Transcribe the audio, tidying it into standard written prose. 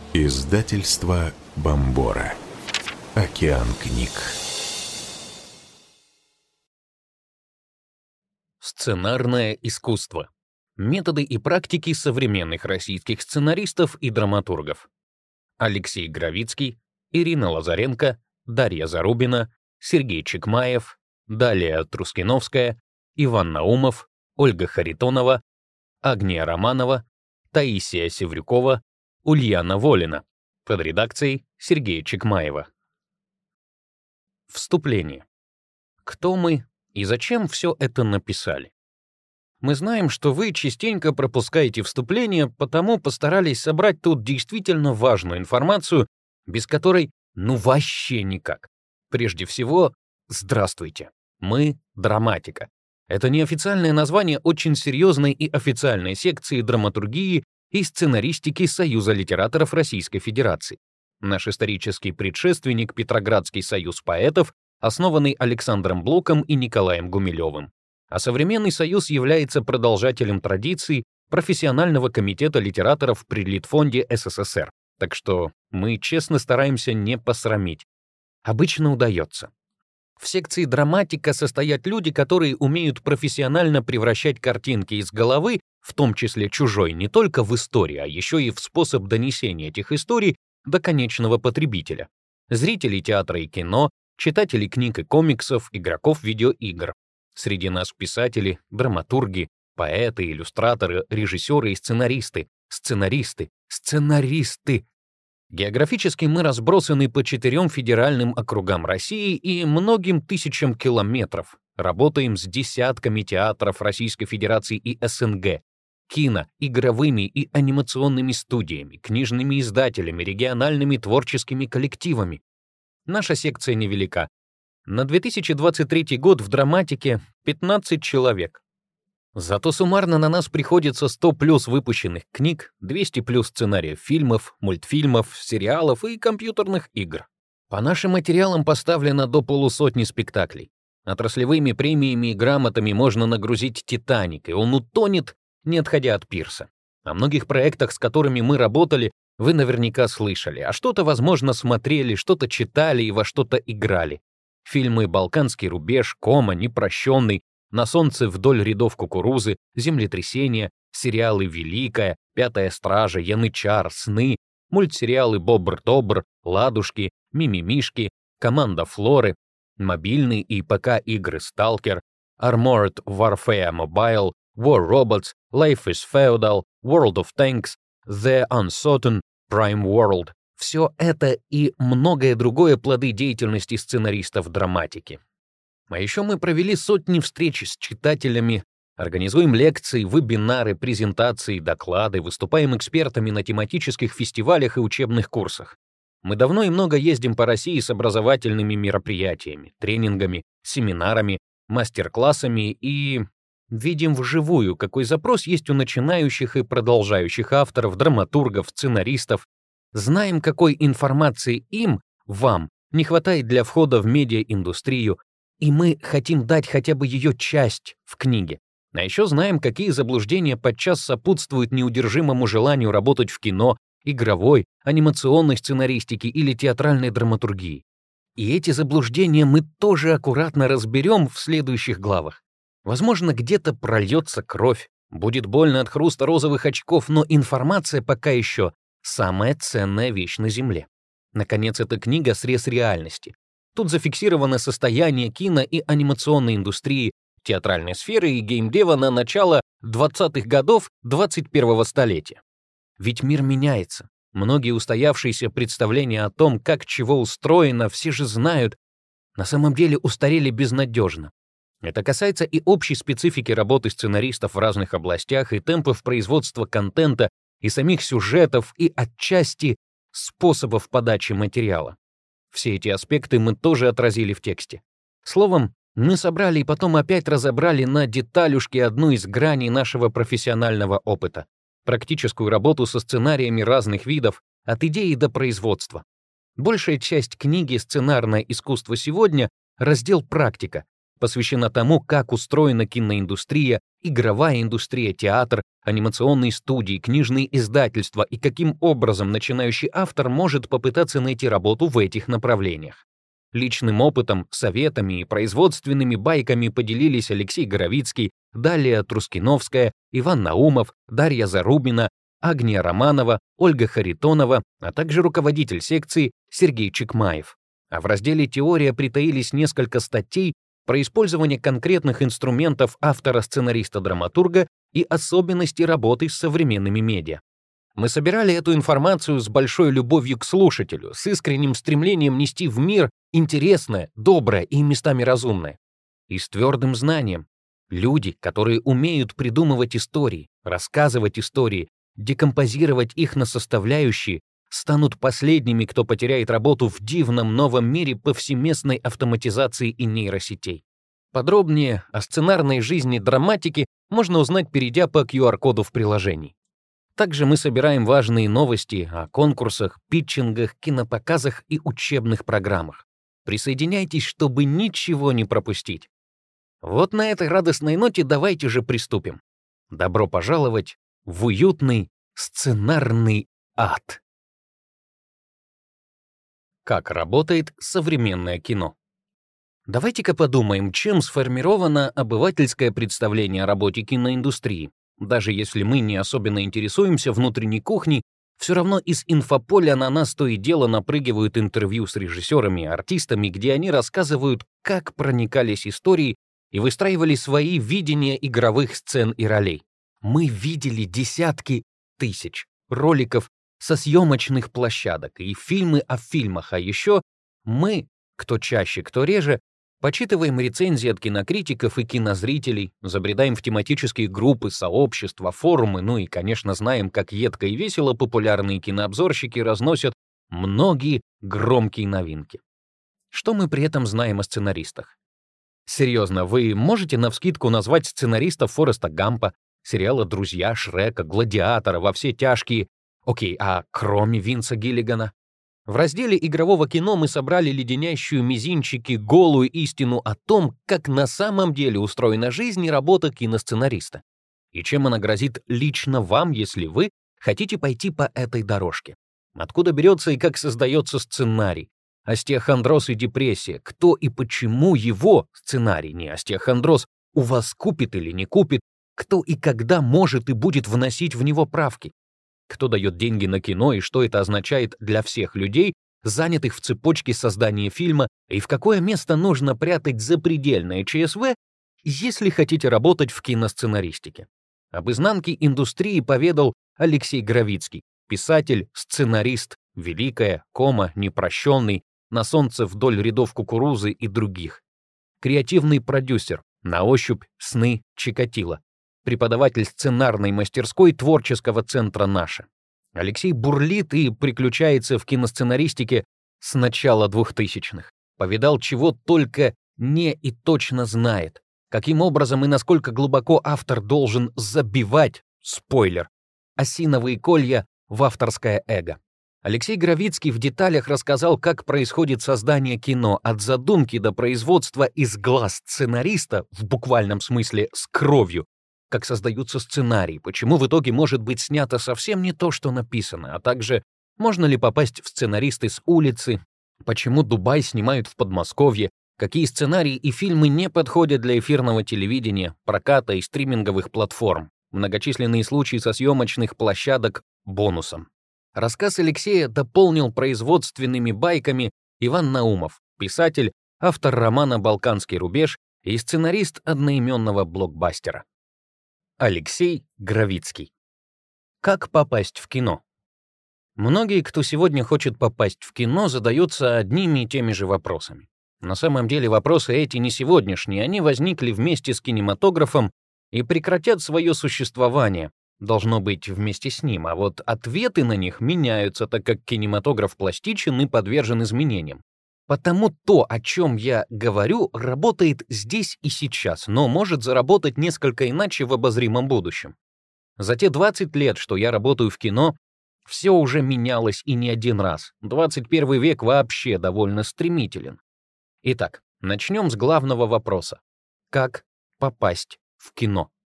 Издательство Бомбора. Океан книг. Сценарное искусство. Методы и практики современных российских сценаристов и драматургов. Алексей Гравицкий, Ирина Лазаренко, Дарья Зарубина, Сергей Чекмаев, Далия Трускиновская, Иван Наумов, Ольга Харитонова, Агния Романова, Таисия Севрюкова, Ульяна Волина. Под редакцией Сергея Чекмаева. Вступление. Кто мы и зачем все это написали? Мы знаем, что вы частенько пропускаете вступление, потому постарались собрать тут действительно важную информацию, без которой вообще никак. Прежде всего, здравствуйте. Мы — Драматика. Это неофициальное название очень серьезной и официальной секции драматургии и сценаристики Союза литераторов Российской Федерации. Наш исторический предшественник Петроградский союз поэтов, основанный Александром Блоком и Николаем Гумилевым. А современный союз является продолжателем традиций профессионального комитета литераторов при Литфонде СССР. Так что мы честно стараемся не посрамить. Обычно удается. В секции «Драматика» состоят люди, которые умеют профессионально превращать картинки из головы, в том числе чужой, не только в истории, а еще и в способ донесения этих историй до конечного потребителя. Зрителей театра и кино, читателей книг и комиксов, игроков видеоигр. Среди нас писатели, драматурги, поэты, иллюстраторы, режиссеры и сценаристы. Сценаристы! Географически мы разбросаны по 4 федеральным округам России и многим тысячам километров. Работаем с десятками театров Российской Федерации и СНГ, кино, игровыми и анимационными студиями, книжными издателями, региональными творческими коллективами. Наша секция невелика. На 2023 год в Драматике 15 человек. Зато суммарно на нас приходится 100+ выпущенных книг, 200+ сценариев фильмов, мультфильмов, сериалов и компьютерных игр. По нашим материалам поставлено до 150 спектаклей. Отраслевыми премиями и грамотами можно нагрузить «Титаник», и он утонет, не отходя от пирса. О многих проектах, с которыми мы работали, вы наверняка слышали, а что-то, возможно, смотрели, что-то читали и во что-то играли. Фильмы «Балканский рубеж», «Кома», «Непрощенный», «На солнце вдоль рядов кукурузы», «Землетрясение», сериалы «Великая», «Пятая стража», «Янычар», «Сны», мультсериалы «Бобр-добр», «Ладушки», «Мимимишки», «Команда Флоры», мобильные и ПК-игры «Сталкер», Armored Warfare Mobile, War Robots, Life is Feudal, World of Tanks, The Uncertain, Prime World. Все это и многое другое плоды деятельности сценаристов драматики. А еще мы провели сотни встреч с читателями, организуем лекции, вебинары, презентации, доклады, выступаем экспертами на тематических фестивалях и учебных курсах. Мы давно и много ездим по России с образовательными мероприятиями, тренингами, семинарами, мастер-классами и видим вживую, какой запрос есть у начинающих и продолжающих авторов, драматургов, сценаристов. Знаем, какой информации им, вам, не хватает для входа в медиаиндустрию, и мы хотим дать хотя бы ее часть в книге. А еще знаем, какие заблуждения подчас сопутствуют неудержимому желанию работать в кино, игровой, анимационной сценаристике или театральной драматургии. И эти заблуждения мы тоже аккуратно разберем в следующих главах. Возможно, где-то прольется кровь, будет больно от хруста розовых очков, но информация пока еще самая ценная вещь на Земле. Наконец, эта книга — срез реальности. Тут зафиксировано состояние кино и анимационной индустрии, театральной сферы и геймдева на начало 20-х годов 21-го столетия. Ведь мир меняется. Многие устоявшиеся представления о том, как чего устроено, все же знают, на самом деле устарели безнадежно. Это касается и общей специфики работы сценаристов в разных областях, и темпов производства контента, и самих сюжетов, и отчасти способов подачи материала. Все эти аспекты мы тоже отразили в тексте. Словом, мы собрали и потом опять разобрали на деталюшки одну из граней нашего профессионального опыта — практическую работу со сценариями разных видов, от идеи до производства. Большая часть книги «Сценарное искусство сегодня» — раздел «Практика», посвящена тому, как устроена киноиндустрия, игровая индустрия, театр, анимационные студии, книжные издательства и каким образом начинающий автор может попытаться найти работу в этих направлениях. Личным опытом, советами и производственными байками поделились Алексей Горовицкий, Далия Трускиновская, Иван Наумов, Дарья Зарубина, Агния Романова, Ольга Харитонова, а также руководитель секции Сергей Чекмаев. А в разделе «Теория» притаились несколько статей про использование конкретных инструментов автора-сценариста-драматурга и особенности работы с современными медиа. Мы собирали эту информацию с большой любовью к слушателю, с искренним стремлением нести в мир интересное, доброе и местами разумное. И с твердым знанием. Люди, которые умеют придумывать истории, рассказывать истории, декомпозировать их на составляющие, станут последними, кто потеряет работу в дивном новом мире повсеместной автоматизации и нейросетей. Подробнее о сценарной жизни драматики можно узнать, перейдя по QR-коду в приложении. Также мы собираем важные новости о конкурсах, питчингах, кинопоказах и учебных программах. Присоединяйтесь, чтобы ничего не пропустить. Вот на этой радостной ноте давайте же приступим. Добро пожаловать в уютный сценарный ад. Как работает современное кино? Давайте-ка подумаем, чем сформировано обывательское представление о работе киноиндустрии. Даже если мы не особенно интересуемся внутренней кухней, все равно из инфополя на нас то и дело напрыгивают интервью с режиссерами и артистами, где они рассказывают, как проникались историей и выстраивали свои видения игровых сцен и ролей. Мы видели десятки тысяч роликов со съемочных площадок и фильмы о фильмах, а еще мы, кто чаще, кто реже, почитываем рецензии от кинокритиков и кинозрителей, забредаем в тематические группы, сообщества, форумы, ну и, конечно, знаем, как едко и весело популярные кинообзорщики разносят многие громкие новинки. Что мы при этом знаем о сценаристах? Серьезно, вы можете навскидку назвать сценаристов Фореста Гампа, сериала «Друзья», Шрека, «Гладиатора», «Во все тяжкие»? Окей, а кроме Винса Гиллигана? В разделе игрового кино мы собрали леденящую мизинчики голую истину о том, как на самом деле устроена жизнь и работа киносценариста. И чем она грозит лично вам, если вы хотите пойти по этой дорожке. Откуда берется и как создается сценарий? Остеохондроз и депрессия. Кто и почему его сценарий, не остеохондроз, у вас купит или не купит? Кто и когда может и будет вносить в него правки? Кто дает деньги на кино и что это означает для всех людей, занятых в цепочке создания фильма, и в какое место нужно прятать запредельное ЧСВ, если хотите работать в киносценаристике. Об изнанке индустрии поведал Алексей Горовицкий, писатель, сценарист, «Великая», «Кома», «Непрощенный», «На солнце вдоль рядов кукурузы» и других. Креативный продюсер, «На ощупь», «Сны», «Чикатило». Преподаватель сценарной мастерской творческого центра «Наша». Алексей бурлит и приключается в киносценаристике с начала 2000-х. Повидал, чего только не и точно знает. Каким образом и насколько глубоко автор должен забивать, спойлер, осиновые колья в авторское эго. Алексей Горовицкий в деталях рассказал, как происходит создание кино от задумки до производства из глаз сценариста, в буквальном смысле с кровью, как создаются сценарии, почему в итоге может быть снято совсем не то, что написано, а также можно ли попасть в сценаристы с улицы, почему Дубай снимают в Подмосковье, какие сценарии и фильмы не подходят для эфирного телевидения, проката и стриминговых платформ, многочисленные случаи со съемочных площадок бонусом. Рассказ Алексея дополнил производственными байками Иван Наумов, писатель, автор романа «Балканский рубеж» и сценарист одноименного блокбастера. Алексей Горовицкий. Как попасть в кино? Многие, кто сегодня хочет попасть в кино, задаются одними и теми же вопросами. На самом деле вопросы эти не сегодняшние, они возникли вместе с кинематографом и прекратят свое существование, должно быть, вместе с ним, а вот ответы на них меняются, так как кинематограф пластичен и подвержен изменениям. Потому то, о чем я говорю, работает здесь и сейчас, но может заработать несколько иначе в обозримом будущем. За те 20 лет, что я работаю в кино, все уже менялось и не один раз. 21 век вообще довольно стремителен. Итак, начнем с главного вопроса. Как попасть в кино?